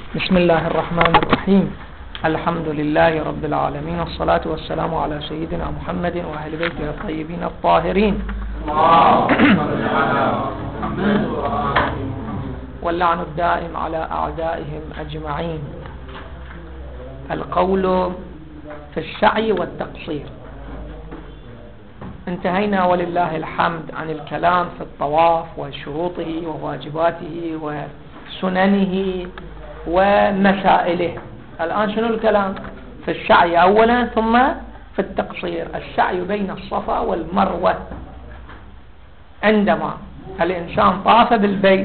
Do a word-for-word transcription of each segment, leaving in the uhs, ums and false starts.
بسم الله الرحمن الرحيم. الحمد لله رب العالمين، والصلاة والسلام على سيدنا محمد وأهل بيته الطيبين الطاهرين، واللعن الدائم على أعدائهم أجمعين. القول في السعي والتقصير. انتهينا ولله الحمد عن الكلام في الطواف وشروطه وواجباته وسننه ومسائله. الآن شنو الكلام؟ في السعي أولا، ثم في التقصير. السعي بين الصفا والمروة. عندما الإنسان طاف بالبيت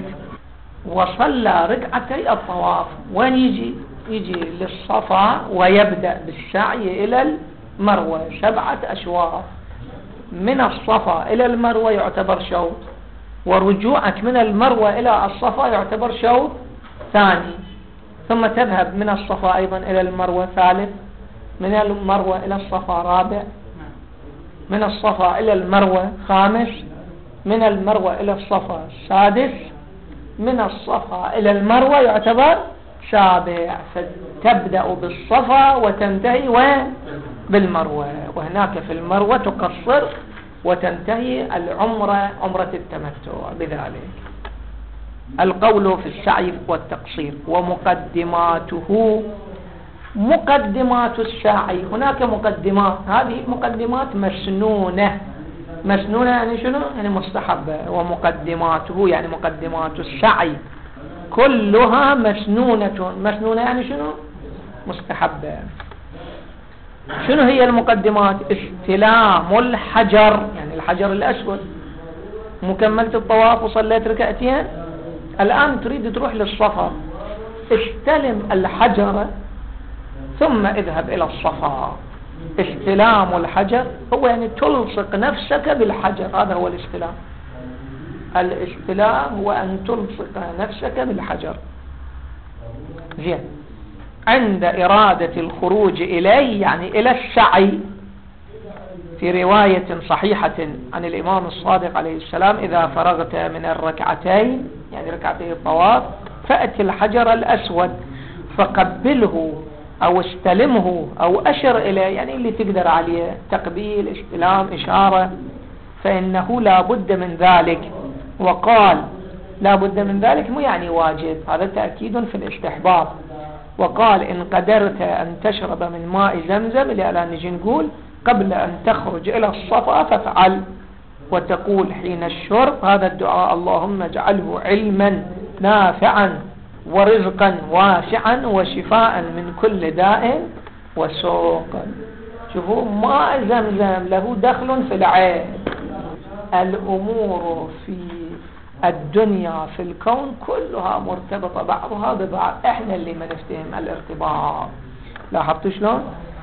وصلى ركعتي الطواف، وين يجي؟ يجي للصفا ويبدأ بالسعي إلى المروة، سبعة أشواط. من الصفا إلى المروة يعتبر شوط، ورجوعك من المروة إلى الصفا يعتبر شوط ثاني، ثم تذهب من الصفا أيضا إلى المروة ثالث، من المروة إلى الصفا رابع، من الصفا إلى المروة خامس، من المروة إلى الصفا سادس، من الصفا إلى المروة يعتبر سابع. فتبدأ بالصفا وتنتهي وين؟ بالمروة. وهناك في المروة تقصر وتنتهي العمرة، عمرة التمتع بذلك. القول في السعي والتقصير. ومقدماته، مقدمات السعي، هناك مقدمات، هذه مقدمات مسنونة. مسنونة يعني شنو؟ يعني مستحبة. ومقدماته يعني مقدمات السعي كلها مسنونة. مسنونة يعني شنو؟ مستحبة. شنو هي المقدمات؟ استلام الحجر، يعني الحجر الأسود. مكملت الطواف وصليت ركعتين، الآن تريد تروح للصفا، استلم الحجر ثم اذهب إلى الصفا. استلام الحجر هو يعني تلصق نفسك بالحجر، هذا هو الاستلام. الاستلام هو أن تلصق نفسك بالحجر. زين. عند إرادة الخروج إليه يعني إلى السعي، في رواية صحيحة عن الإمام الصادق عليه السلام: إذا فرغت من الركعتين، يعني ركعتي الطواف، فأتي الحجر الأسود فقبله أو استلمه أو أشر إليه، يعني اللي تقدر عليه، تقبيل، استلام، إشارة، فإنه لا بد من ذلك. وقال لا بد من ذلك مو يعني واجب، هذا تأكيد في الاستحباب. وقال إن قدرت أن تشرب من ماء زمزم، لأن نجي نقول قبل أن تخرج إلى الصفا فافعل، وتقول حين الشرب هذا الدعاء: اللهم اجعله علما نافعا ورزقا واسعا وشفاء من كل داء وسوق. شوفوا، ماء زمزم له دخل في العين. الأمور في الدنيا في الكون كلها مرتبطة بعضها ببعض، احنا اللي ما نفتهم الارتباط. لاحظتوا شلون؟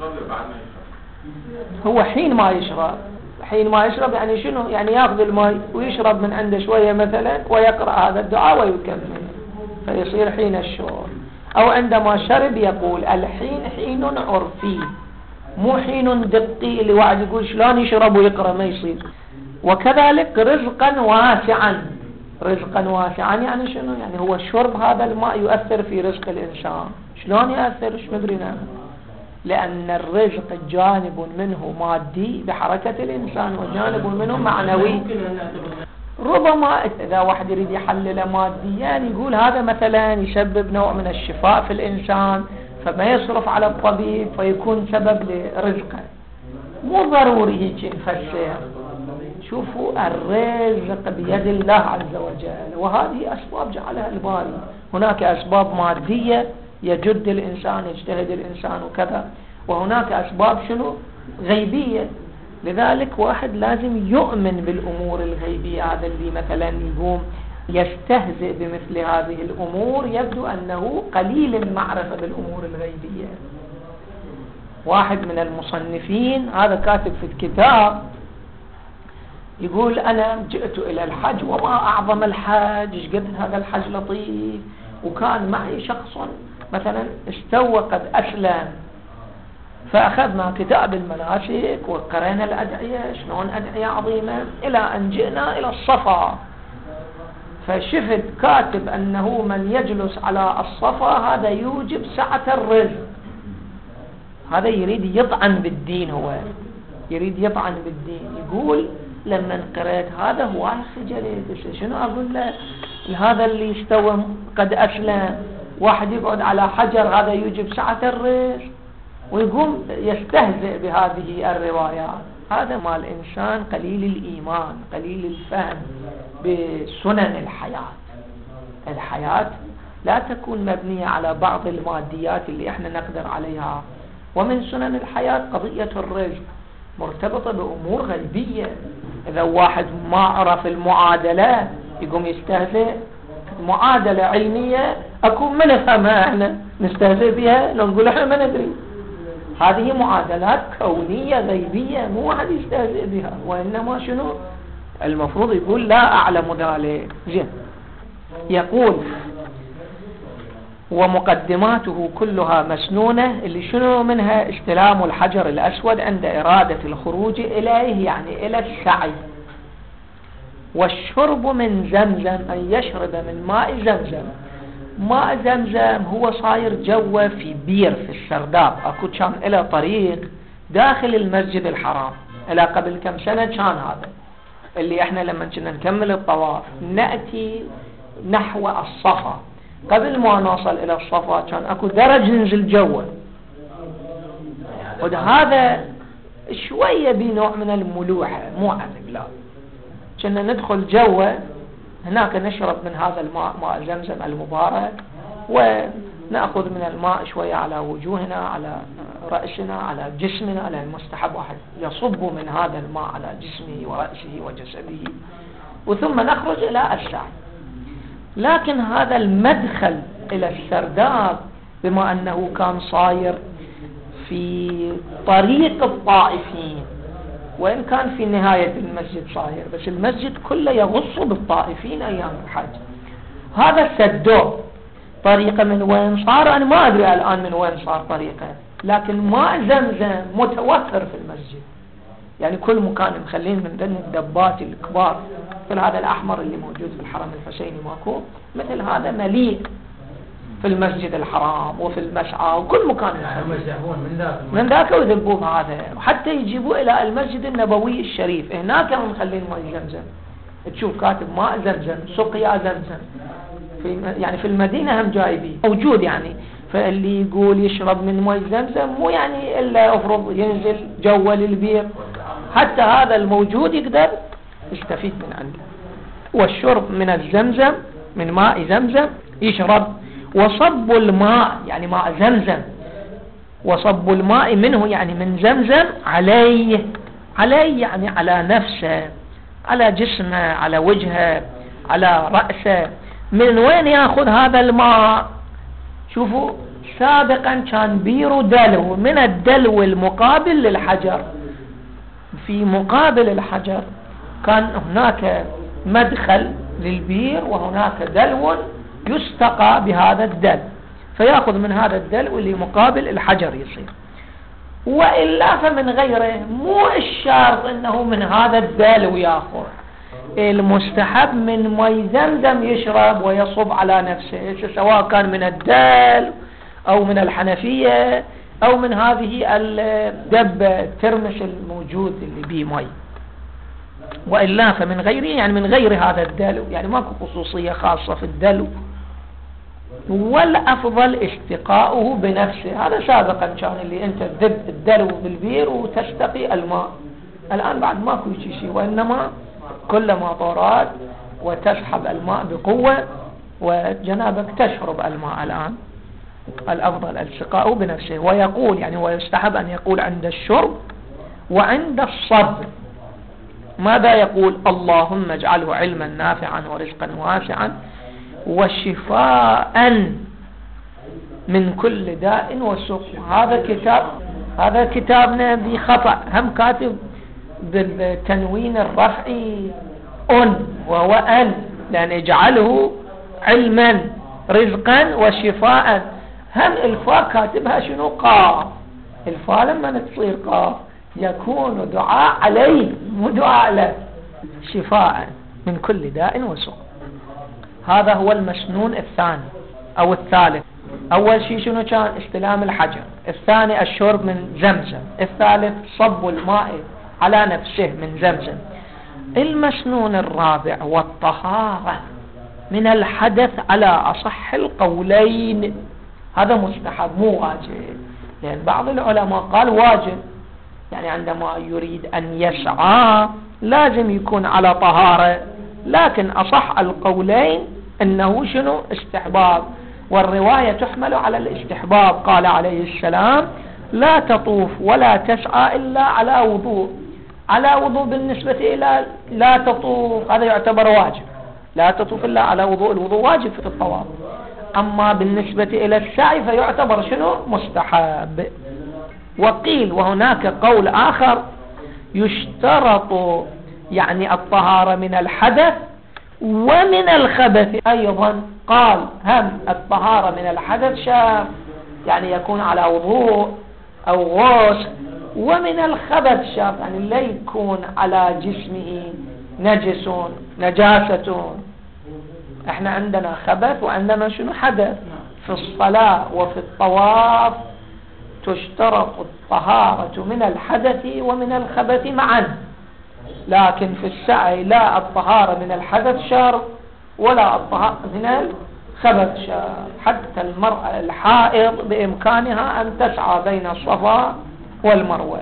هو حين ما يشرب، حين ما يشرب يعني شنو؟ يعني ياخذ الماء ويشرب من عنده شوية مثلا ويقرأ هذا الدعاء ويكمل، فيصير حين الشرب. أو عندما شرب يقول الحين حين عرفي، مو حين دقي اللي واحد يقول شلون يشرب ويقرأ، ما يصير. وكذلك رزقا واسعا. رزقا واسعا يعني شنو؟ يعني هو شرب هذا الماء يؤثر في رزق الإنسان. شلون يؤثر؟ ايش مدرينا؟ لأن الرزق جانب منه مادي بحركة الإنسان، وجانب منه معنوي. ربما إذا واحد يريد يحلل ماديا يقول هذا مثلا يسبب نوع من الشفاء في الإنسان، فما يصرف على الطبيب فيكون سبب لرزقه. مو ضروري هيك نفسر. شوفوا، الرزق بيد الله عز وجل، وهذه أسباب جعلها الباري. هناك أسباب مادية يجد الإنسان، يجتهد الإنسان وكذا، وهناك أسباب شنو؟ غيبية. لذلك واحد لازم يؤمن بالأمور الغيبية. هذا اللي مثلا يقوم يستهزئ بمثل هذه الأمور يبدو أنه قليل المعرفة بالأمور الغيبية. واحد من المصنفين هذا كاتب في الكتاب يقول أنا جئت إلى الحج وما أعظم الحج، ايش قد هذا الحج لطيف، وكان معي شخص مثلا استوى قد أسلم، فأخذنا كتاب المناسك وقرأنا الأدعية، شلون أدعية عظيمة، إلى أن جئنا إلى الصفا. فشفت كاتب أنه من يجلس على الصفا هذا يوجب سعة الرزق. هذا يريد يطعن بالدين، هو يريد يطعن بالدين. يقول لما قرأت هذا هو خجلت، شنو أقول له؟ هذا اللي يستوى قد أسلم، واحد يقعد على حجر هذا يوجب سعة الرزق، ويقوم يستهزئ بهذه الروايات. هذا مع الإنسان قليل الإيمان، قليل الفهم بسنن الحياة. الحياة لا تكون مبنية على بعض الماديات اللي احنا نقدر عليها، ومن سنن الحياة قضية الرزق مرتبطة بأمور غيبية. إذا واحد ما عرف المعادلة يقوم يستهزئ. معادلة علمية أكون ما نفهمها احنا نستهزئ بها، نقول احنا ما ندري. هذه معادلات كونية غيبية، مو واحد يستهزئ بها، وإنما شنو المفروض يقول لا أعلم ذلك. زين، يقول ومقدماته كلها مسنونة، اللي شنو منها؟ استلام الحجر الأسود عند إرادة الخروج إليه، يعني إلى السعي. والشرب من زمزم، أن يشرب من ماء زمزم. ماء زمزم هو صاير جوه في بير في السرداب، أكو كان إلى طريق داخل المسجد الحرام إلى قبل كم سنة. كان هذا اللي احنا لما كنا نكمل الطواف نأتي نحو الصفا، قبل ما نوصل إلى الصفا كان أكو درج ننزل جوه، وهذا شوية بنوع من الملوحة، مو عذب لا. كنا ندخل جوه هناك نشرب من هذا الماء، ماء زمزم المبارك، ونأخذ من الماء شوية على وجوهنا، على رأسنا، على جسمنا. على المستحب واحد يصب من هذا الماء على جسمه ورأسه وجسده، وثم نخرج إلى السعي. لكن هذا المدخل إلى السرداب بما أنه كان صاير في طريق الطائفين، وإن كان في نهاية المسجد صاير، بس المسجد كله يغص بالطائفين أيام الحج. هذا سدوه طريقة. من وين صار أنا ما أدري الآن من وين صار طريقة، لكن ماء زمزم متوفر في المسجد، يعني كل مكان مخلين من ضمن الدبات الكبار، مثل هذا الأحمر اللي موجود في الحرم الحسيني ماكو، مثل هذا مليء في المسجد الحرام وفي المسعى وكل مكان. من ذاك ويذبوه هذا، وحتى يجيبوه إلى المسجد النبوي الشريف، هناك هم مخلين ماء زمزم. تشوف كاتب ماء زمزم، سقيا زمزم، في يعني في المدينة هم جايبين موجود. يعني فاللي يقول يشرب من ماء زمزم مو يعني إلا أفرض ينزل جوا للبير، حتى هذا الموجود يقدر يستفيد من عنده. والشرب من الزمزم، من ماء زمزم يشرب. وصب الماء يعني ماء زمزم، وصب الماء منه يعني من زمزم عليه، عليه يعني على نفسه، على جسمه، على وجهه، على رأسه. من وين يأخذ هذا الماء؟ شوفوا، سابقا كان بير دلو، من الدلو المقابل للحجر. في مقابل الحجر كان هناك مدخل للبير، وهناك دلو يستقى بهذا الدل، فيأخذ من هذا الدلو اللي مقابل الحجر يصير. وإلا فمن غيره، مو الشرط انه من هذا الدلو يأخذ، المستحب من ماء زمزم يشرب ويصب على نفسه، سواء كان من الدل أو من الحنفية أو من هذه الدبة الترمس الموجود اللي بيه ماء. وإلا فمن غيره يعني من غير هذا الدلو، يعني ماكو خصوصية خاصة في الدلو. والأفضل استقاؤه بنفسه. هذا سابقا كان اللي أنت تذب الدلو بالبير وتستقي الماء، الآن بعد ماكو شيء، وإنما كلما طورات وتسحب الماء بقوة وجنابك تشرب الماء. الآن الأفضل استقاؤه بنفسه. ويقول يعني ويستحب أن يقول عند الشرب وعند الصب ماذا يقول؟ اللهم اجعله علما نافعا ورزقا واسعا وشفاء من كل داء وسقم. هذا كتاب هذا كتابنا بخطأ، هم كاتب بالتنوين الرفعي أن وهو أن، لأن اجعله علما رزقا وشفاء. هم الفاء كاتبها شنو؟ قاف. الفاء لما تصير قاف يكون دعاء عليه مو دعاء له. شفاء من كل داء وسقم. هذا هو المسنون الثاني أو الثالث. أول شيء شنو كان؟ استلام الحجر. الثاني الشرب من زمزم. الثالث صب الماء على نفسه من زمزم. المسنون الرابع والطهارة من الحدث على أصح القولين، هذا مستحب مو واجب، لأن بعض العلماء قال واجب، يعني عندما يريد أن يسعى لازم يكون على طهارة، لكن أصح القولين أنه شنو؟ استحباب، والرواية تحمل على الاستحباب. قال عليه السلام لا تطوف ولا تسعى إلا على وضوء. على وضوء بالنسبة إلى لا تطوف هذا يعتبر واجب، لا تطوف إلا على وضوء، الوضوء واجب في الطواف. أما بالنسبة إلى السعي فيعتبر شنو؟ مستحب. وقيل وهناك قول آخر يشترط يعني الطهارة من الحدث ومن الخبث أيضا. قال هم الطهارة من الحدث شرط، يعني يكون على وضوء أو غسل، ومن الخبث شرط، يعني لا يكون على جسمه نجس نجاسة. احنا عندنا خبث وعندنا شنو؟ حدث. في الصلاة وفي الطواف تشترط الطهارة من الحدث ومن الخبث معا، لكن في السعي لا الطهارة من الحدث شرط ولا الطهارة من الخبث شرط. حتى المرأة الحائض بإمكانها أن تسعى بين الصفا والمروة.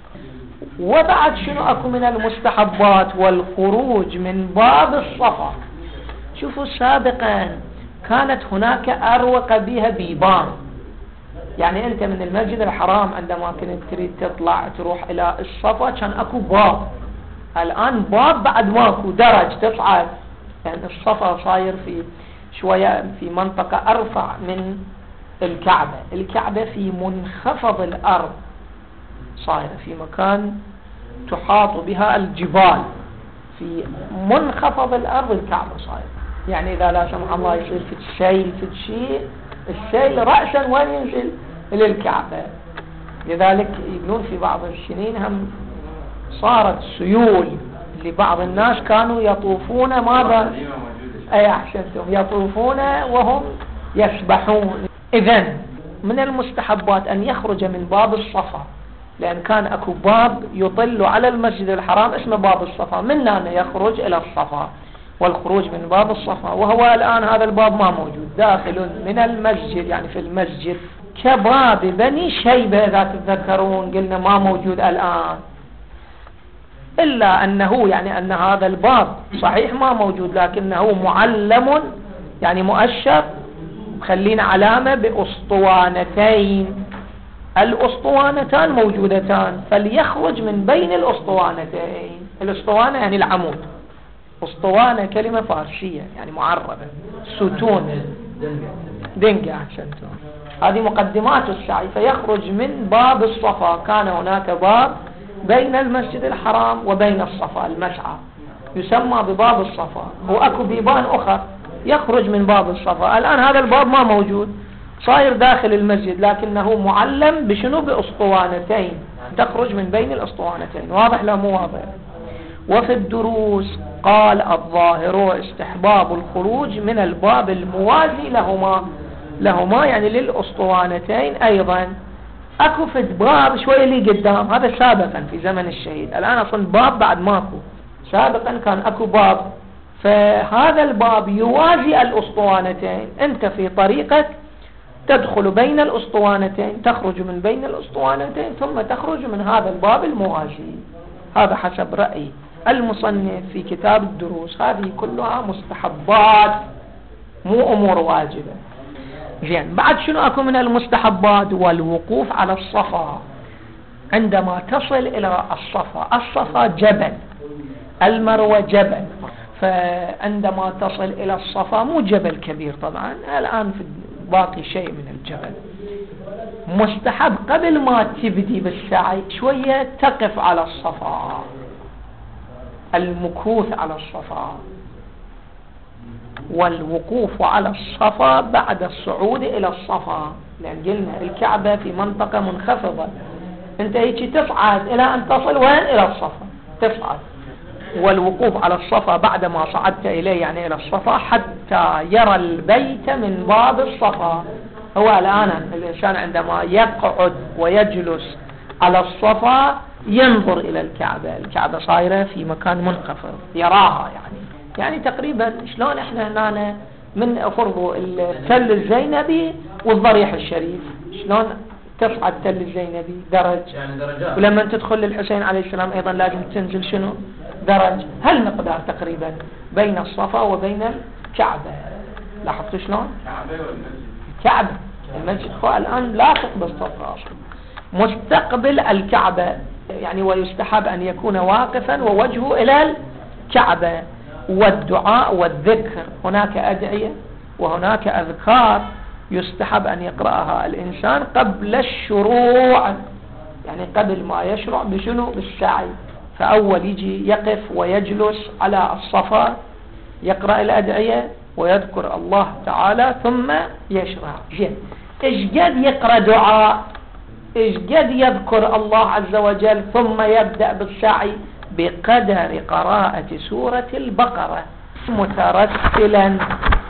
وبعد شنو أكو من المستحبات والخروج من باب الصفا. شوفوا سابقا كانت هناك أروقة بها بيبان، يعني أنت من المسجد الحرام عندما كنت تريد تطلع تروح إلى الصفا كان أكو باب، الآن باب بعد ماكو، درج تصعد، يعني الصفا صاير في شوية في منطقة أرفع من الكعبة. الكعبة في منخفض الأرض، صايرة في مكان تحاط بها الجبال، في منخفض الأرض الكعبة صايرة. يعني إذا لا سمح الله يصير في السيل في الشيء، السيل رأسا وين ينزل؟ للكعبة. لذلك يقولون في بعض السنين هم صارت سيول لبعض الناس كانوا يطوفون ماذا؟ أي أحسنتم، يطوفون وهم يسبحون. إذن من المستحبات أن يخرج من باب الصفا، لأن كان أكو باب يطل على المسجد الحرام اسمه باب الصفا، من هنا يخرج إلى الصفا، والخروج من باب الصفا. وهو الآن هذا الباب ما موجود، داخل من المسجد، يعني في المسجد، كباب بني شيبة إذا تتذكرون قلنا ما موجود الآن، إلا أنه يعني أن هذا الباب صحيح ما موجود، لكنه معلم يعني مؤشر، خلينا علامة بأسطوانتين، الأسطوانتان موجودتان، فليخرج من بين الأسطوانتين. الأسطوانة يعني العمود، أسطوانة كلمة فارسية يعني معربة، ستون، دنجة أحسنتم. هذه مقدمات السعي. فيخرج من باب الصفا، كان هناك باب بين المسجد الحرام وبين الصفا، المسعى يسمى بباب الصفا، وأكو بيبان أخر يخرج من باب الصفا. الآن هذا الباب ما موجود، صاير داخل المسجد، لكنه معلم بشنو؟ بأسطوانتين، تخرج من بين الأسطوانتين. واضح لا مو واضح؟ وفي الدروس قال الظاهر استحباب الخروج من الباب الموازي لهما، لهما يعني للأسطوانتين. أيضا أكو في باب شوية لي قدام، هذا سابقا في زمن الشهيد، الآن أصلا باب بعد ماكو، سابقا كان أكو باب، فهذا الباب يوازي الأسطوانتين، أنت في طريقك تدخل بين الأسطوانتين، تخرج من بين الأسطوانتين، ثم تخرج من هذا الباب الموازي. هذا حسب رأي المصنف في كتاب الدروس. هذه كلها مستحبات مو أمور واجبة. زين، بعد شنو أكو من المستحبات؟ والوقوف على الصفا. عندما تصل إلى الصفا، الصفا جبل، المروة جبل، فعندما تصل إلى الصفا مو جبل كبير طبعا، الآن في باقي شيء من الجبل، مستحب قبل ما تبدي بالسعي شوية تقف على الصفا، المكوث على الصفا. والوقوف على الصفا بعد الصعود إلى الصفا، لأن قلنا الكعبة في منطقة منخفضة، انت هيك تصعد إلى أن تصل وين؟ إلى الصفا، تصعد والوقوف على الصفا بعدما صعدت إليه يعني إلى الصفا حتى يرى البيت من باب الصفا. هو الآن الإنسان عندما يقعد ويجلس على الصفا ينظر إلى الكعبة، الكعبة صايرة في مكان منخفض يراها، يعني يعني تقريبا شلون احنا هنا من فرض التل الزينبي والضريح الشريف، شلون تصعد تل الزينبي درج، يعني درجات، ولما تدخل للحسين عليه السلام أيضا لازم تنزل شنو درج. هالمقدار تقريبا بين الصفا وبين الكعبة. لاحظتوا شلون الكعبة المسجد هو الآن لاصق بالصفا أصلا مستقبل الكعبة، يعني ويستحب أن يكون واقفا ووجهه إلى الكعبة. والدعاء والذكر، هناك أدعية وهناك أذكار يستحب أن يقرأها الإنسان قبل الشروع، يعني قبل ما يشرع بشنو بالسعي. فأول يجي يقف ويجلس على الصفا يقرأ الأدعية ويذكر الله تعالى ثم يشرع. زين، إيش قد يقرأ دعاء، إيش قد يذكر الله عز وجل ثم يبدأ بالسعي بقدر قراءة سورة البقرة مترسلا.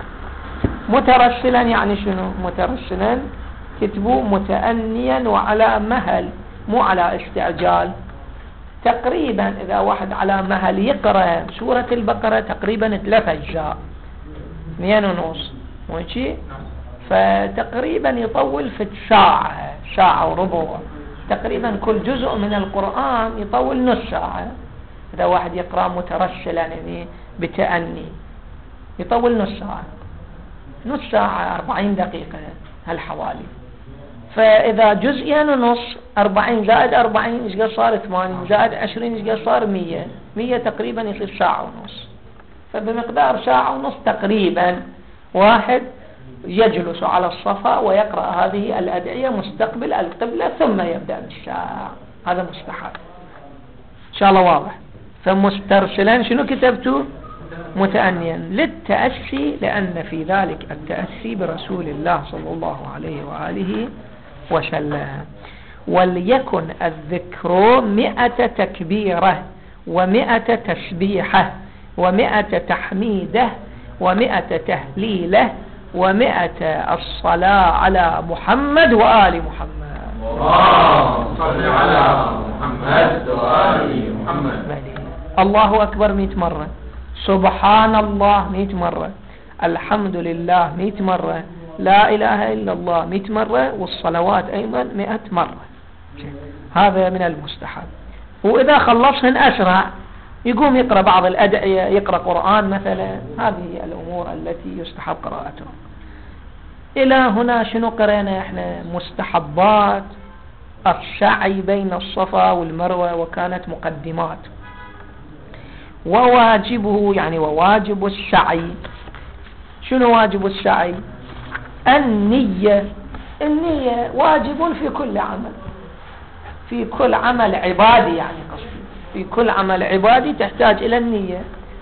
مترسلا يعني شنو؟ مترسلا كتبوا متأنيا وعلى مهل، مو على استعجال. تقريبا إذا واحد على مهل يقرأ سورة البقرة تقريبا ثلاث أجزاء اثنين ونص ماشي، فتقريبا يطول في ساعة ساعة وربع تقريبا. كل جزء من القرآن يطول نص ساعة. إذا واحد يقرأ مترسلا يعني بتأني يطول نص ساعة، نص ساعة أربعين دقيقة هالحوالي. فإذا جزئين ونص أربعين زائد أربعين إيش قد صار ثمانين زائد عشرين إيش قد صار مية، مية تقريبا يصير ساعة ونص. فبمقدار ساعة ونص تقريبا واحد يجلس على الصفا ويقرأ هذه الأدعية مستقبل القبلة ثم يبدأ بالساعة. هذا مستحب إن شاء الله واضح. فمسترسلا شنو كتبتوا؟ متأنيا للتأسي، لأن في ذلك التأسي برسول الله صلى الله عليه وآله وسلم. وليكن الذكر مئة تكبيرة ومئة تسبيحة ومئة تحميدة ومئة تهليلة ومئة الصلاة على محمد وآل محمد. اللهم صل على محمد وآل محمد. الله أكبر مئة مرة، سبحان الله مئة مرة، الحمد لله مئة مرة، لا إله إلا الله مئة مرة، والصلوات أيضا مئة مرة. هذا من المستحب. وإذا خلصهن أسرع يقوم يقرأ بعض الأدعية، يقرأ قرآن مثلا. هذه الأمور التي يستحب قراءتها. إلى هنا شنو قرأنا احنا؟ مستحبات السعي بين الصفا والمروة، وكانت مقدمات. وواجبه يعني وواجب السعي. شنو واجب السعي؟ النية. النية واجب في كل عمل، في كل عمل عبادي، يعني قصدي في كل عمل عبادي تحتاج إلى النية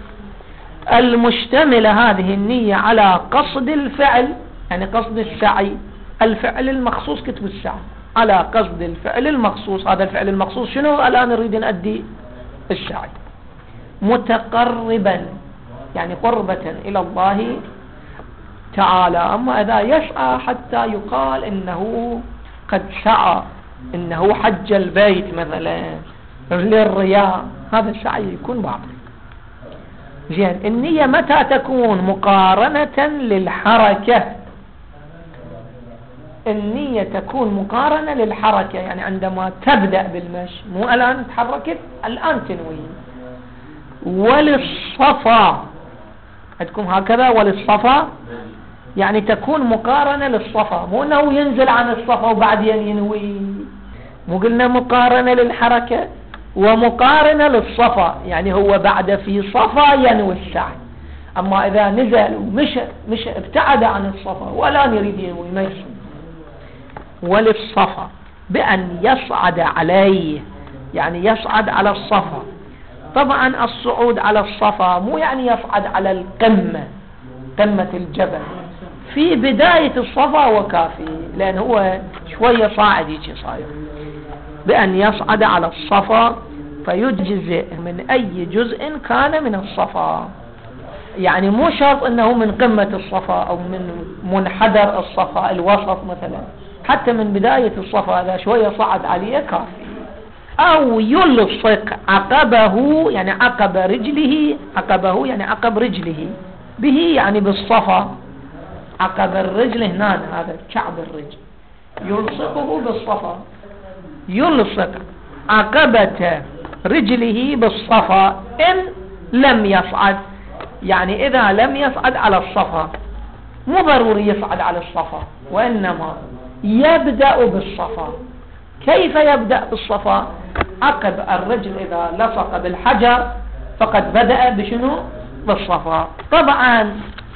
المشتملة هذه النية على قصد الفعل، يعني قصد السعي، الفعل المخصوص كتب السعي على قصد الفعل المخصوص. هذا الفعل المخصوص شنو؟ الآن نريد نؤدي السعي متقربا، يعني قربة إلى الله تعالى. أما إذا يسعى حتى يقال إنه قد سعى، إنه حج البيت مثلا للرياء، هذا السعي يكون باطل. زين، النية متى تكون؟ مقارنة للحركة. النية تكون مقارنة للحركة، يعني عندما تبدأ بالمشي، مو الآن تحركت الآن تنوي. وللصفا عندكم هكذا، وللصفا يعني تكون مقارنة للصفا، مو أنه ينزل عن الصفا وبعدين ينوي. مو قلنا مقارنة للحركة ومقارنة للصفا، يعني هو بعد في صفا ينوي السعي. أما إذا نزل ومشى مش ابتعد عن الصفا ولا يريد ينوي ما يصير. وللصفا بأن يصعد عليه، يعني يصعد على الصفا. طبعا الصعود على الصفا مو يعني يصعد على القمة، قمة الجبل، في بداية الصفا وكافي، لأن هو شوية صاعد يجي صاير. بأن يصعد على الصفا فيجزئ من أي جزء كان من الصفا. يعني مو شرط أنه من قمة الصفا أو من منحدر الصفا الوسط مثلا، حتى من بداية الصفا إذا شوية صعد عليه كافي. أو يلصق عقبه، يعني عقب رجله، عقبه يعني عقب رجله، به يعني بالصفا، عقب الرجل هنا هذا كعب الرجل، يلصقه بالصفا، يلصق عقبة رجله بالصفا إن لم يصعد. يعني إذا لم يصعد على الصفا، مو ضروري يصعد على الصفا، وإنما يبدأ بالصفا. كيف يبدأ بالصفا؟ عقب الرجل إذا لصق بالحجر فقد بدأ بشنو؟ بالصفا. طبعا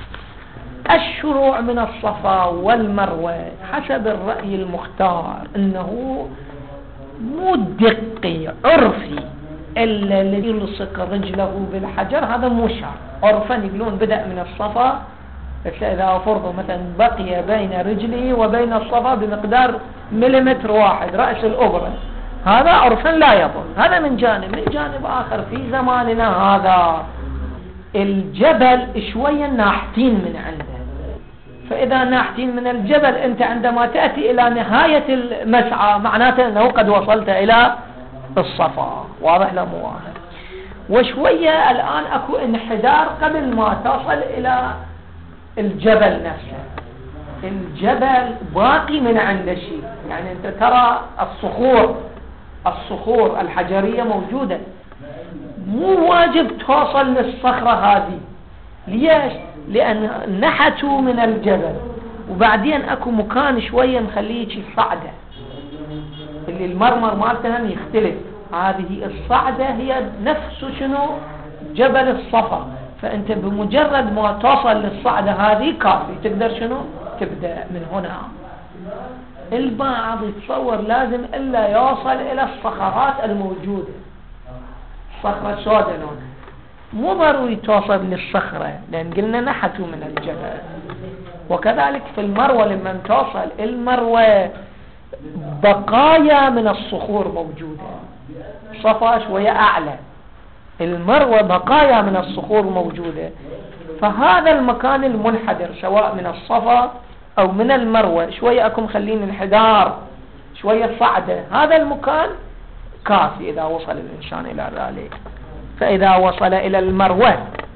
الشروع من الصفا والمروة حسب الرأي المختار أنه مو دقي عرفي، إلا الذي يلصق رجله بالحجر هذا مو شرط. عرفا يقولون بدأ من الصفا، إذا فرضوا مثلا بقي بين رجله وبين الصفا بمقدار مليمتر واحد رأس الأبرة، هذا عرفا لا يضر. هذا من جانب. من جانب آخر في زماننا هذا الجبل شوية ناحتين من عنده، فإذا ناحتين من الجبل أنت عندما تأتي إلى نهاية المسعى معناته أنه قد وصلت إلى الصفا. واضح لا مو واضح؟ وشوية الآن أكو انحدار قبل ما تصل إلى الجبل نفسه. الجبل باقي من عنده شيء، يعني أنت ترى الصخور الصخور الحجرية موجودة، مو واجب توصل للصخرة هذه. ليش؟ لأن نحتوا من الجبل وبعدين أكو مكان شوية مخليه شيء صعدة، اللي المرمر مالتهم يختلف. هذه الصعدة هي نفس شنو؟ جبل الصفا. فأنت بمجرد ما توصل للصعدة هذه كافي، تقدر شنو؟ تبدأ من هنا. البعض يتصور لازم إلا يوصل إلى الصخرات الموجودة، الصخرة السوداء هنا مو ضروري توصل للصخرة، لأن قلنا نحتوا من الجبل. وكذلك في المروة لما توصل المروة بقايا من الصخور موجودة، صفا شوية أعلى، المروة بقايا من الصخور موجودة. فهذا المكان المنحدر سواء من الصفا أو من المروة شوية أكم خلين انحدار شوية صعدة، هذا المكان كافي إذا وصل الإنسان إلى ذلك. فإذا وصل إلى المروة،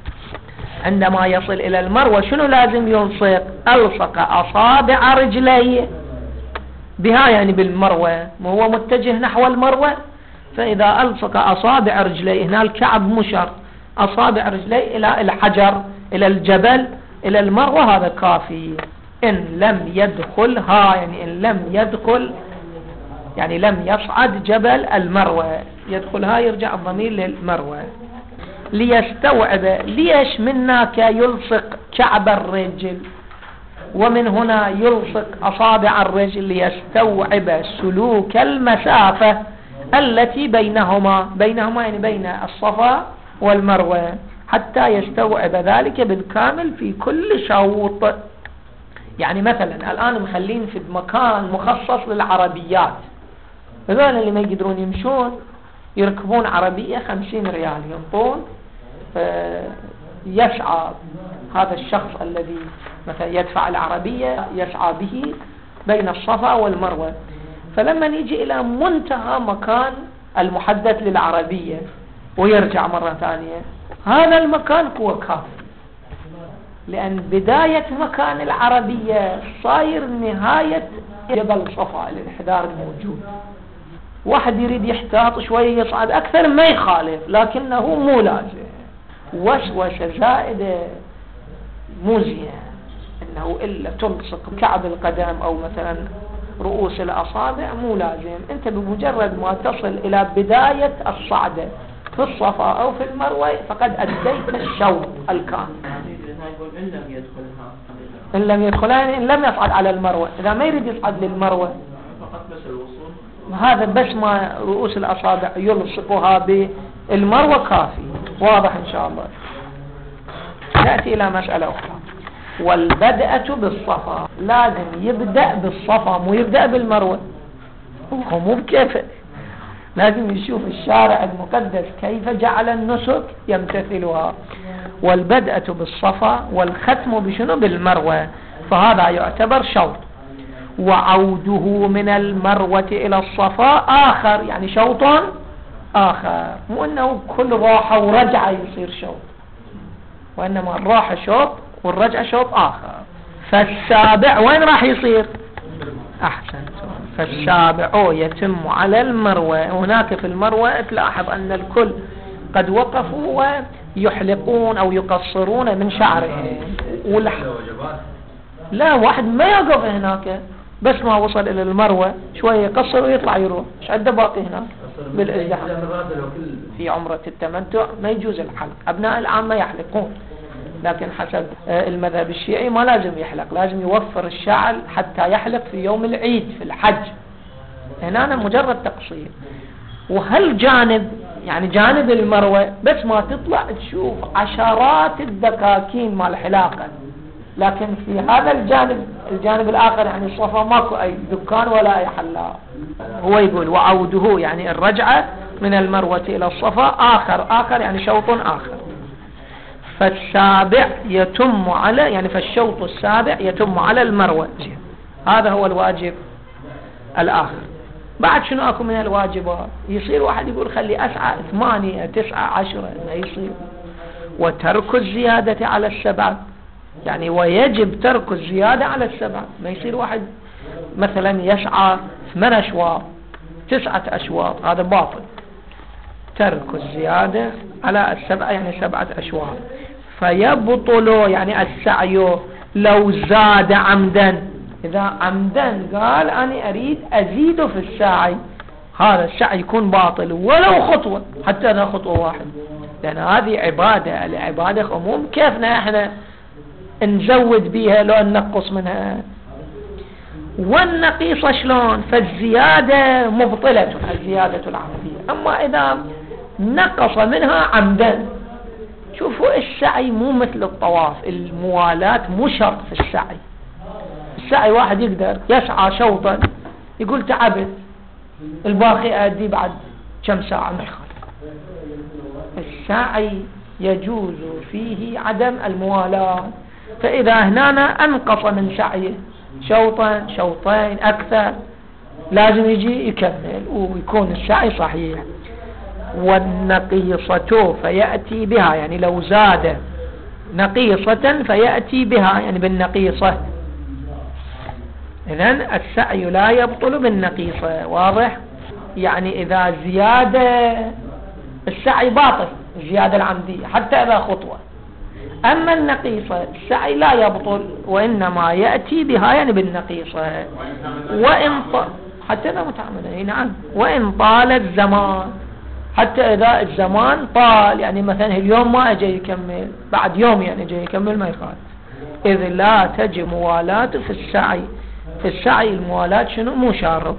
عندما يصل إلى المروة شنو لازم يلصق؟ ألصق أصابع رجليه بها، يعني بالمروة وهو متجه نحو المروة. فإذا ألصق أصابع رجليه، هنا الكعب مشر، أصابع رجليه إلى الحجر، إلى الجبل، إلى المروة، هذا كافي. إن لم يدخلها، يعني إن لم يدخل يعني لم يصعد جبل المروة، يدخلها يرجع الضمير للمروة. ليستوعب، ليش منك يلصق كعب الرجل ومن هنا يلصق أصابع الرجل؟ ليستوعب سلوك المسافة التي بينهما، بينهما يعني بين الصفا والمروة، حتى يستوعب ذلك بالكامل في كل شوط. يعني مثلا الآن مخلين في مكان مخصص للعربيات، هذول اللي ما يقدرون يمشون يركبون عربية خمسين ريال ينطون، يسعى هذا الشخص الذي مثلا يدفع العربية يسعى به بين الصفا والمروة. فلما نيجي إلى منتهى مكان المحدد للعربية ويرجع مرة ثانية، هذا المكان هو كافي، لأن بداية مكان العربية صاير نهاية جبل صفا، الانحدار الموجود. واحد يريد يحتاط شوية يصعد أكثر ما يخالف، لكنه مو لازم. وسوسة زائدة مو زين، إنه إلا تلصق كعب القدم أو مثلا رؤوس الأصابع، مو لازم. أنت بمجرد ما تصل إلى بداية الصعدة في الصفا أو في المروة فقد أديت الشوط الكامل. إن لم يدخلها يعني إن لم يصعد على المروة. إذا ما يريد يصعد للمروة فقط بس الوصول، هذا بس ما رؤوس الأصابع يلصقها بالمروة كافي. واضح إن شاء الله. نأتي إلى مسألة أخرى، والبدءة بالصفا. لازم يبدأ بالصفا، مو يبدأ بالمروة، هو مو بكيفه. لازم يشوف الشارع المقدس كيف جعل النسك يمتثلها، والبدءة بالصفا والختم بشنو بالمروة، فهذا يعتبر شوط. وعوده من المروة إلى الصفا آخر، يعني شوط آخر، مو أنه كل راحة ورجعة يصير شوط، وإنما الراحة شوط والرجعة شوط آخر. فالسابع وين راح يصير؟ أحسنت. فالسابع يتم على المروة. هناك في المروة تلاحظ أن الكل قد وقفوا ويحلقون أو يقصرون من شعرهم، والح... لا، واحد ما يقف هناك، بس ما وصل إلى المروة شوية يقصر ويطلع يروح. ايش عنده باقي هناك بالازدحام؟ في عمرة التمتع ما يجوز الحلق، أبناء العامة يحلقون، لكن حسب المذهب الشيعي ما لازم يحلق، لازم يوفر الشعر حتى يحلق في يوم العيد في الحج. هنا مجرد تقصير. وهل جانب يعني جانب المروة بس ما تطلع تشوف عشرات الدكاكين مال حلاقة، لكن في هذا الجانب الجانب الآخر يعني الصفا ماكو أي دكان ولا أي حلاق. هو يقول وعوده يعني الرجعة من المروة إلى الصفا آخر آخر يعني شوط آخر. فالسابع يتم على يعني فالشوط السابع يتم على المروة. هذا هو الواجب الآخر. بعد شنو أكو من الواجبات؟ يصير واحد يقول خلي أسعى ثمانية تسعة عشرة، ما يصير. وترك الزيادة على السبعة، يعني ويجب ترك الزيادة على السبعة. ما يصير واحد مثلا يسعى ثمان أشواط تسعة أشواط، هذا باطل. ترك الزيادة على السبعة يعني سبعة أشواط. فيبطل يعني السعي لو زاد عمدا. إذا عمدا قال أنا أريد أزيد في السعي، هذا السعي يكون باطل ولو خطوة، حتى إذا خطوة واحد، لأن هذه عبادة. العبادة عموم كيفنا إحنا نزود بيها لو ننقص منها. والنقيصة شلون؟ فالزيادة مبطلة، الزيادة العمدية. أما إذا نقص منها عمدا، شوفوا السعي مو مثل الطواف، الموالاة مو شرط في السعي. السعي واحد يقدر يسعى شوطا يقول تعبت الباقي أدي بعد كم ساعة، ما يخالف. السعي يجوز فيه عدم الموالاة، فإذا هنا أنقص من سعيه شوطا شوطين أكثر لازم يجي يكمل ويكون السعي صحيح. والنقيصة فيأتي بها، يعني لو زاد نقيصة فيأتي بها يعني بالنقيصة. إذن السعي لا يبطل بالنقيصة، واضح؟ يعني إذا زيادة السعي باطل، الزيادة العمدية حتى إذا خطوة. أما النقيصة السعي لا يبطل، وإنما يأتي بها يعني بالنقيصة. وإن ط... حتى إذا متعمل، نعم. وإن طال الزمان، حتى إذا الزمان طال، يعني مثلا اليوم ما أجي يكمل، بعد يوم يعني أجي يكمل ما يخالف. إذ لا تجي موالاة في السعي. في السعي الموالاة شنو؟ مو شرط.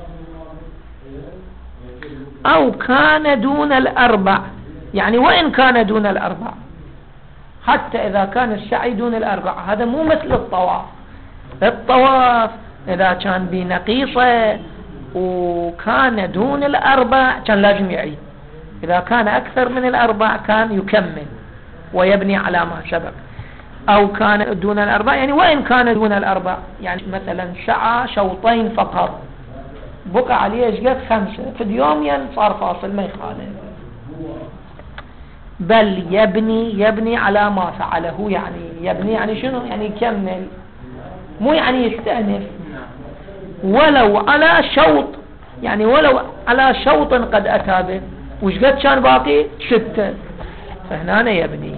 أو كان دون الأربع، يعني وإن كان دون الأربع، حتى إذا كان السعي دون الأربع، هذا مو مثل الطواف. الطواف إذا كان بنقيصة وكان دون الأربع كان لازم يعيد، إذا كان أكثر من الأربع كان يكمل ويبني على ما سبق. أو كان دون الأربع يعني وإن كان دون الأربع، يعني مثلا سعى شوطين فقط بقى عليه ايش خمسة في اليوم، يعني صار فاصل ما يخالف. بل يبني يبني على ما فعله، يعني يبني يعني شنو؟ يعني يكمل، مو يعني يستأنف. ولو على شوط، يعني ولو على شوط قد أتى به، وش قد كان باقي؟ ستة، فهنا يبني.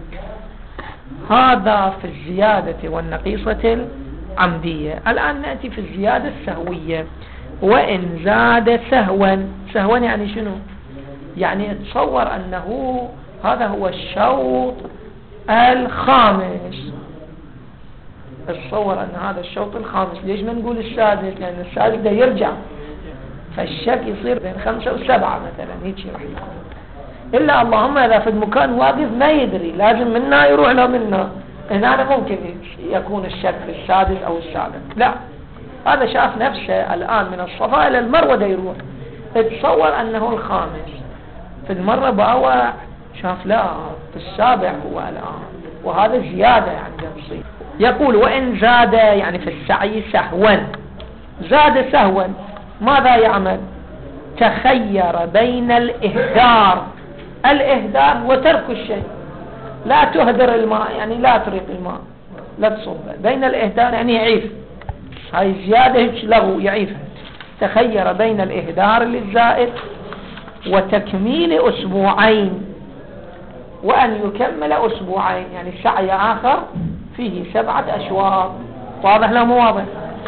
هذا في الزيادة والنقيصة العمدية. الآن نأتي في الزيادة السهوية. وإن زاد سهوا، سهوا يعني شنو؟ يعني تصور أنه هذا هو الشوط الخامس، تصور أن هذا الشوط الخامس. ليش ما نقول السادس؟ لأن السادس ده يرجع، فالشك يصير بين خمسة وسبعة مثلا، هيك راح يكون. إلا اللهم إذا في المكان واقف ما يدري، لازم منا يروح له منا، هنا ممكن يكون الشك في السادس أو السابع. لا، هذا شاف نفسه الآن من الصفا إلى المروة دا يروح، اتصور أنه الخامس، في المرة باوع شاف لا في السابع هو الآن، وهذا زيادة يعني بصير. يقول وإن زاد يعني في السعي سهوا، زاد سهوا ماذا يعمل؟ تخير بين الإهدار، الإهدار وترك الشيء، لا تهدر الماء يعني لا تريق الماء لا تصب، بين الإهدار يعني يعيف، هاي زيادة له يعيفها. تخير بين الإهدار للزائد وتكميل أسبوعين، وأن يكمل أسبوعين يعني سعي آخر فيه سبعة أشواط. واضح لا مو واضح؟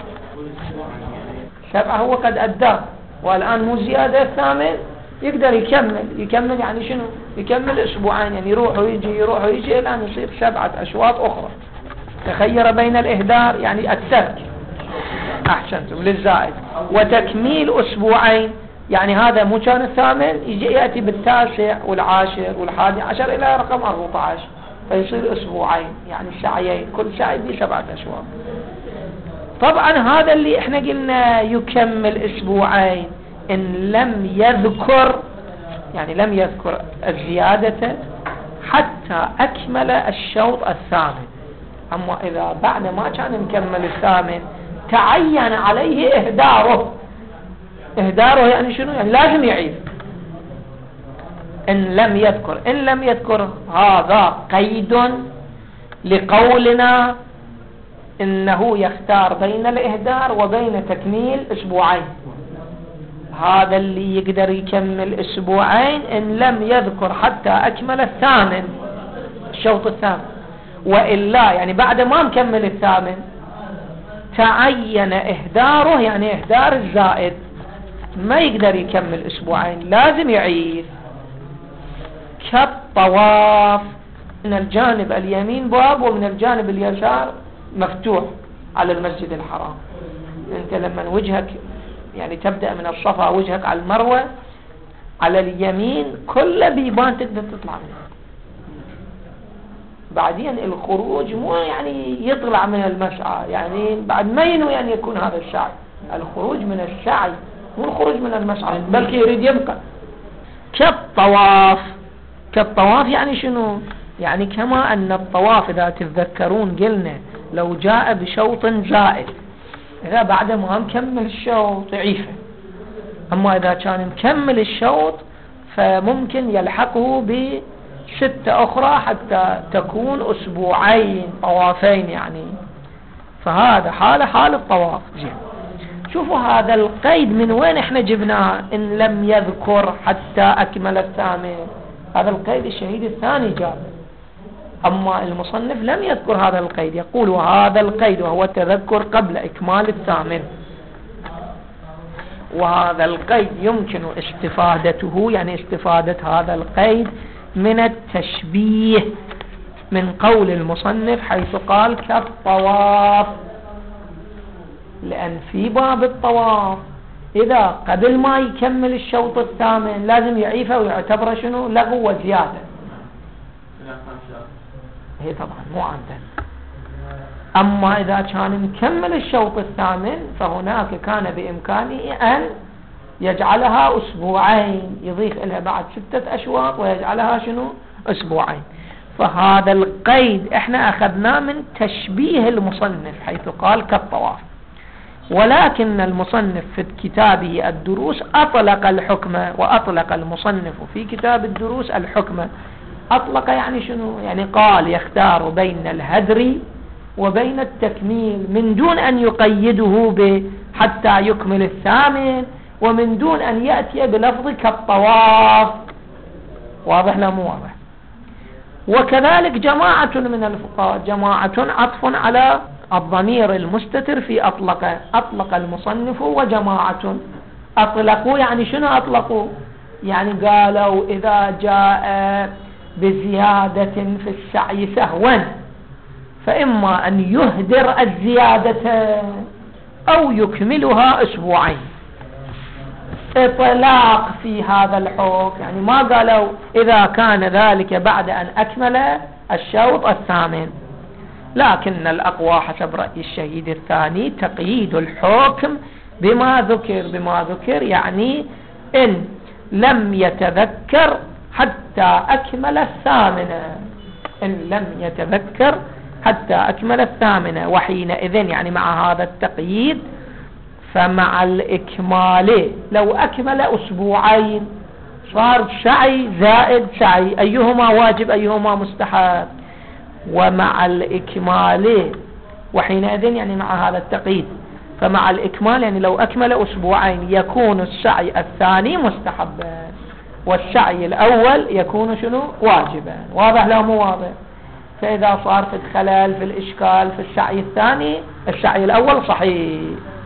سبعة هو قد أدى، والآن مو زيادة الثامن يقدر يكمل، يكمل يعني شنو؟ يكمل أسبوعين يعني يروح ويجي يروح ويجي الآن يصير سبعة أشواط أخرى. تخير بين الإهدار يعني الترك، أحسنتم، للزائد، وتكميل أسبوعين يعني هذا مو كان الثامن يجي يأتي بالتاسع والعاشر والحادي عشر إلى رقم أربعة عشر، فيصير أسبوعين يعني سعيين، كل سعي به سبعة أشواط. طبعا هذا اللي احنا قلنا يكمل أسبوعين إن لم يذكر، يعني لم يذكر الزيادة حتى أكمل الشوط الثامن. أما إذا بعد ما كان مكمل الثامن تعين عليه إهداره، إهداره يعني شنو؟ يعني لازم يعيد. إن لم يذكر، إن لم يذكر هذا قيد لقولنا إنه يختار بين الإهدار وبين تكميل أسبوعين. هذا اللي يقدر يكمل أسبوعين إن لم يذكر حتى أكمل الثامن، الشوط الثامن، وإلا يعني بعد ما مكمل الثامن تعين إهداره يعني إهدار الزائد، ما يقدر يكمل أسبوعين لازم يعيد. كالطواف، من الجانب اليمين باب ومن الجانب اليسار مفتوح على المسجد الحرام. انت لما وجهك يعني تبدأ من الصفا وجهك على المروة، على اليمين كل بيبان تقدر تطلع منه. بعدين الخروج مو يعني يطلع من المسعى، يعني بعد ما ينوي يعني يكون هذا السعي، الخروج من السعي مو الخروج من المسعى، بل يريد يبقى. كالطواف، كالطواف يعني شنو؟ يعني كما أن الطواف إذا تتذكرون قلنا لو جاء بشوط زائد، إذا بعد ما مكمل الشوط يعيفه، أما إذا كان مكمل الشوط فممكن يلحقه بستة أخرى حتى تكون أسبوعين طوافين يعني. فهذا حال حال الطواف. زين، شوفوا هذا القيد من وين احنا جبناه؟ إن لم يذكر حتى أكمل الثامن، هذا القيد الشهيد الثاني جاب. أما المصنف لم يذكر هذا القيد، يقول وهذا القيد وهو التذكر قبل إكمال الثامن. وهذا القيد يمكن استفادته، يعني استفادة هذا القيد من التشبيه من قول المصنف حيث قال كالطواف، لأن في باب الطواف إذا قبل ما يكمل الشوط الثامن لازم يعيفه ويعتبره شنو؟ لغو وزيادة. هي طبعا مو عندنا. أما إذا كان مكمل الشوط الثامن فهناك كان بإمكانه أن يجعلها أسبوعين، يضيف إلها بعد ستة أشواط ويجعلها شنو؟ أسبوعين. فهذا القيد احنا أخذناه من تشبيه المصنف حيث قال كالطواف، ولكن المصنف في كتابه الدروس أطلق الحكم، وأطلق المصنف في كتاب الدروس الحكم. أطلق يعني شنو؟ يعني قال يختار بين الهدر وبين التكميل من دون أن يقيده ب حتى يكمل الثامن، ومن دون أن يأتي بلفظ كالطواف. واضح لا مو واضح؟ وكذلك جماعة من الفقهاء، جماعة عطف على الضمير المستتر في أطلق، أطلق المصنف وجماعة. أطلقوا يعني شنو أطلقوا؟ يعني قالوا إذا جاء بزيادة في السعي سهوا فإما أن يهدر الزيادة أو يكملها أسبوعين. إطلاق في هذا الحكم، يعني ما قالوا إذا كان ذلك بعد أن أكمل الشوط الثامن، لكن الأقوى حسب رأي الشهيد الثاني تقييد الحكم بما ذكر. بما ذكر يعني إن لم يتذكر حتى أكمل الثامنة، إن لم يتذكر حتى أكمل الثامنة. وحينئذ يعني مع هذا التقييد فمع الإكمال لو أكمل أسبوعين صار سعي زائد سعي، أيهما واجب أيهما مستحب؟ ومع الإكمال وحينئذ يعني مع هذا التقييد فمع الإكمال يعني لو أكمل أسبوعين يكون السعي الثاني مستحبا والسعي الأول يكون شنو؟ واجبا. واضح لو مو واضح؟ فإذا صار في الخلل في الإشكال في السعي الثاني السعي الأول صحيح.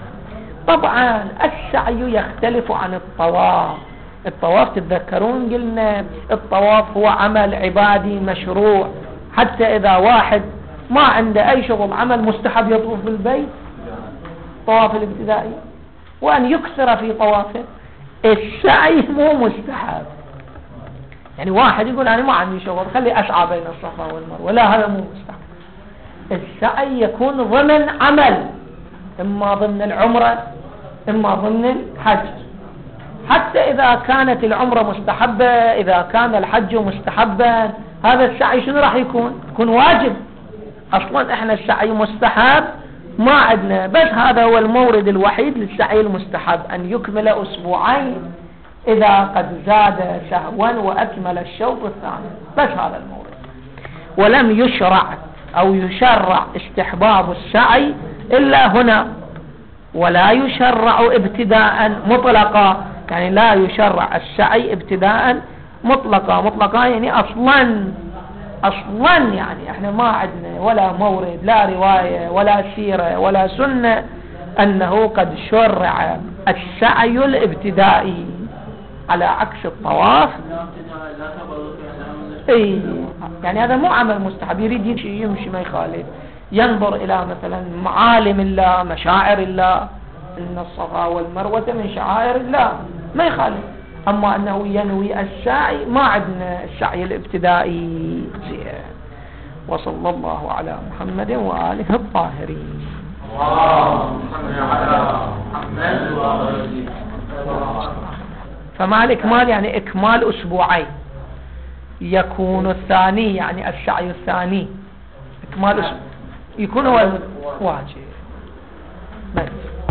طبعا السعي يختلف عن الطواف. الطواف تتذكرون قلنا الطواف هو عمل عبادي مشروع، حتى إذا واحد ما عنده أي شغل عمل مستحب يطوف بالبيت طواف الابتدائي وأن يكثر في طوافه. السعي مو مستحب، يعني واحد يقول أنا ما عندي شغل خلي أسعى بين الصفا والمروة، لا هذا مو مستحب. السعي يكون ضمن عمل، إما ضمن العمرة إما ضمن الحج. حتى إذا كانت العمرة مستحبة إذا كان الحج مستحبا هذا السعي شنو راح يكون؟ يكون واجب. أصلا إحنا السعي مستحب ما عندنا، بس هذا هو المورد الوحيد للسعي المستحب أن يكمل أسبوعين إذا قد زاد سهوا وأكمل الشوط الثاني، بس هذا المورد. ولم يشرع أو يشرع استحباب السعي إلا هنا، ولا يشرع ابتداء مطلقا، يعني لا يشرع السعي ابتداء مطلقا. مطلقا يعني أصلا أصلا يعني احنا ما عندنا ولا مورد لا رواية ولا سيرة ولا سنة أنه قد شرع السعي الابتدائي على عكس الطواف. اي يعني هذا مو عمل مستحب، يريد يمشي يمشي ما يخالف، ينظر إلى مثلا معالم الله مشاعر الله، إن الصفا والمروة من شعائر الله ما يخالف. أما أنه ينوي السعي ما عندنا السعي الابتدائي. وصلى الله على محمد وآله الطاهرين. فمع الإكمال يعني إكمال أسبوعين يكون الثاني يعني السعي الثاني إكمال أسبوع يكون هو واجب. بل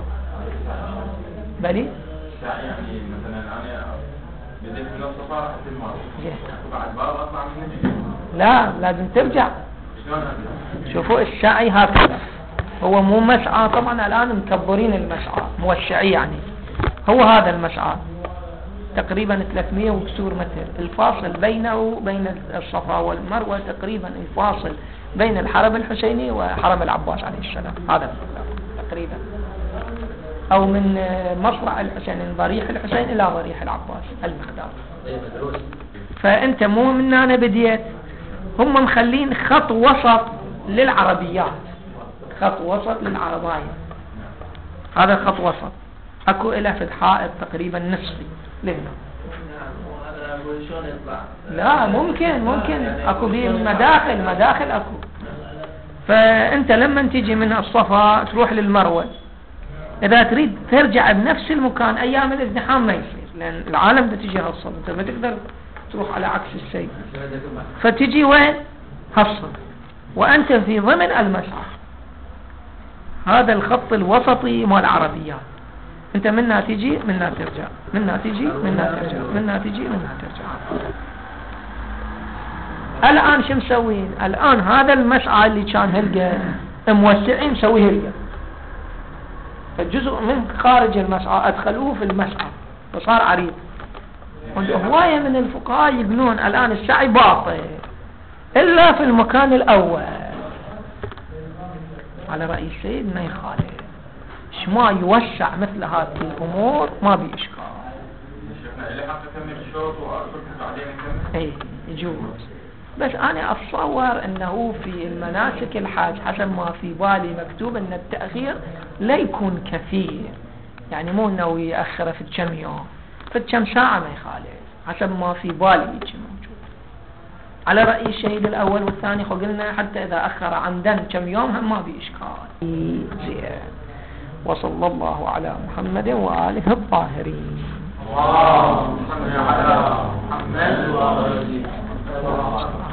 بلي يعني مثلا أنا بديت من الصفا رحت المروة وبعد باب أطلع من لا لازم ترجع. شلون أرجع؟ شوفوا السعي هكذا هو مو مسعى، طبعا الآن مكبرين المسعى موسعي، يعني هو هذا المسعى تقريبا ثلاثمئة وكسور متر، الفاصل بينه وبين الصفا والمروة تقريبا الفاصل بين الحرم الحسيني وحرم العباس عليه السلام هذا تقريبا، أو من مصرع الحسين من ضريح الحسين إلى ضريح العباس المقدار. فأنت مو من أنا بديت، هم مخلين خط وسط للعربيات، خط وسط للعرباية، هذا خط وسط أكو إلى في الحائط تقريبا نصفي لهنا. لا ممكن ممكن أكو بيه مداخل مداخل أكو. فأنت لما تيجي من الصفا تروح للمروة إذا تريد ترجع بنفس المكان أيام الازدحام ما يصير، لأن العالم ده تيجي هالصف أنت ما تقدر تروح على عكس الشيء، فتجي وين هالصف وأنت في ضمن المسعى. هذا الخط الوسطي مال العربيات، أنت منها تيجي منها ترجع منها تيجي منها ترجع منها تيجي منها ترجع. الآن شو مسوين؟ الآن هذا المسعى اللي كان هلقى موسعين مسويه هلقى، فالجزء من خارج المسعى أدخلوه في المسعى فصار عريض. هواية من الفقهاء يقولون الآن السعي باطل إلا في المكان الأول، على رأي السيد ما يخالف، شما يوسع مثل هذه الأمور ما بي إشكال. شفنا اللي حق تكمل الشوط وأرسل بعدين نكمل اي يجوز، بس أنا أتصور أنه في المناسك الحاج حسب ما في بالي مكتوب أن التأخير لا يكون كثير، يعني مو أنه يأخر في كم يوم، في كم ساعة ما يخالف، حسب ما في بالي يجي موجود. على رأي الشهيد الأول والثاني قلنا حتى إذا أخر عمدا كم يوم هم ما بإشكال. زين. وصلى الله على محمد وآله الطاهرين. اللهم صل على محمد وعلى آله وصحبه.